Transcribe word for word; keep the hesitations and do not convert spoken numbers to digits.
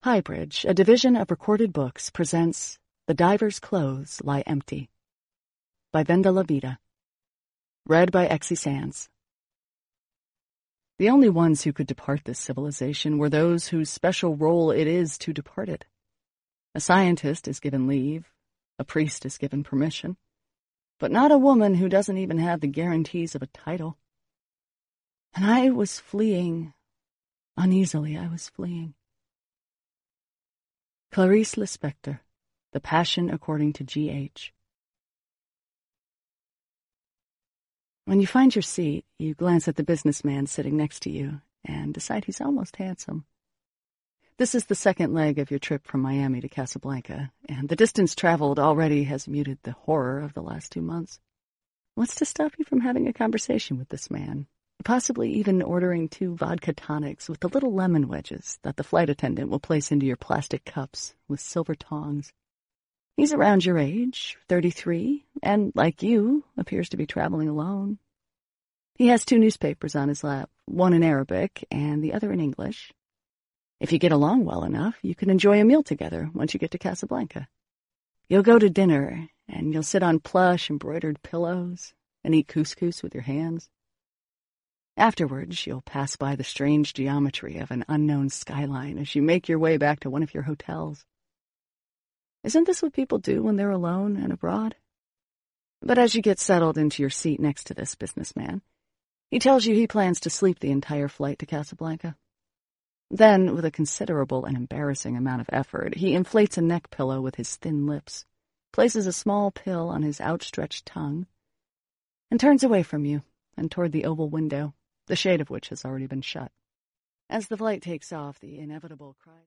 Highbridge, a division of Recorded Books, presents The Diver's Clothes Lie Empty by Venda La Vida. Read by Exie Sands. The only ones who could depart this civilization were those whose special role it is to depart it. A scientist is given leave, a priest is given permission, but not a woman who doesn't even have the guarantees of a title. And I was fleeing. Uneasily I was fleeing. Clarice Lispector, The Passion According to G H When you find your seat, you glance at the businessman sitting next to you and decide he's almost handsome. This is the second leg of your trip from Miami to Casablanca, and the distance traveled already has muted the horror of the last two months. What's to stop you from having a conversation with this man? Possibly even ordering two vodka tonics with the little lemon wedges that the flight attendant will place into your plastic cups with silver tongs. He's around your age, thirty-three, and, like you, appears to be traveling alone. He has two newspapers on his lap, one in Arabic and the other in English. If you get along well enough, you can enjoy a meal together once you get to Casablanca. You'll go to dinner, and you'll sit on plush, embroidered pillows and eat couscous with your hands. Afterwards, you'll pass by the strange geometry of an unknown skyline as you make your way back to one of your hotels. Isn't this what people do when they're alone and abroad? But as you get settled into your seat next to this businessman, he tells you he plans to sleep the entire flight to Casablanca. Then, with a considerable and embarrassing amount of effort, he inflates a neck pillow with his thin lips, places a small pill on his outstretched tongue, and turns away from you and toward the oval window, the shade of which has already been shut. As the flight takes off, the inevitable cry...